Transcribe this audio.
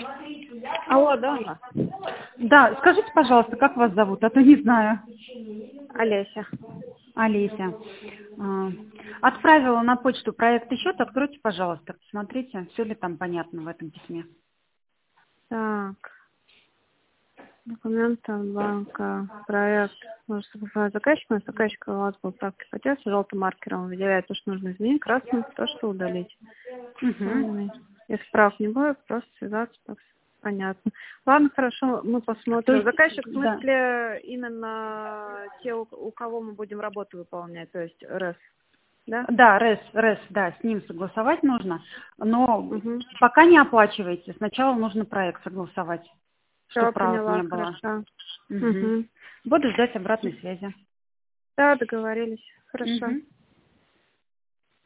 Алло, да? Да, скажите, пожалуйста, как вас зовут? А то не знаю. Олеся. Олеся. Отправила на почту проект и счет. Откройте, пожалуйста, посмотрите, все ли там понятно в этом письме. Так. Документы банка, проект. Может, согласовать заказчика, но заказчика у вас был правки хотел, желтым маркером выделяет то, что нужно изменить, красным то, что удалить. Угу. Если прав не будет, просто связаться, так понятно. Ладно, хорошо, мы То посмотрим. есть, Заказчик, в да. смысле, именно те, у кого мы будем работу выполнять, то есть РС, да? Да, РЭС, да, с ним согласовать нужно, но Угу. пока не оплачивайте, сначала нужно проект согласовать, Все, чтобы правок поняла, не было. хорошо. Угу. Угу. Буду ждать обратной связи. Да, договорились. Хорошо. Угу.